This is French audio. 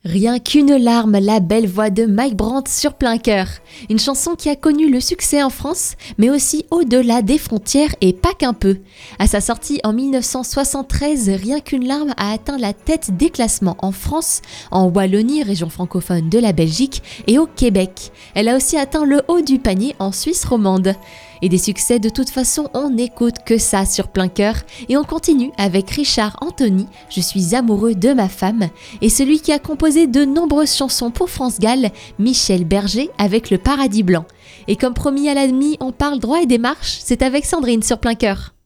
Rien qu'une larme, la belle voix de Mike Brandt sur plein cœur. Une chanson qui a connu le succès en France, mais aussi au-delà des frontières et pas qu'un peu. À sa sortie en 1973, Rien qu'une larme a atteint la tête des classements en France, en Wallonie, région francophone de la Belgique, et au Québec. Elle a aussi atteint le haut du panier en Suisse romande. Et des succès, de toute façon, on n'écoute que ça sur plein cœur. Et on continue avec Richard Anthony, Je suis amoureux de ma femme, et celui qui a composé de nombreuses chansons pour France Gall, Michel Berger avec Le Paradis Blanc. Et comme promis à la demi, on parle droit et démarche, c'est avec Sandrine sur plein cœur.